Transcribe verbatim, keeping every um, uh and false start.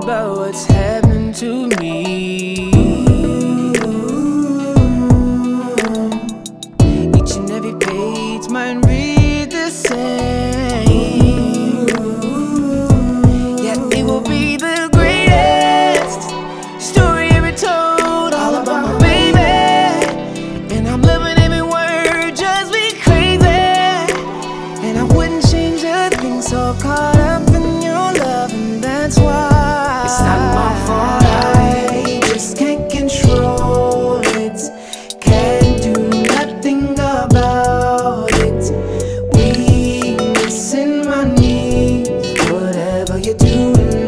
about what's happening to me. Each and every page might read the same, yet it will be the greatest story ever told, all about my baby. And I'm loving every word, just be crazy. And I wouldn't change a thing, so caught up in your love, and that's why it's not my fault. I just can't control it, can't do nothing about it. Weakness in my knees, whatever you're doing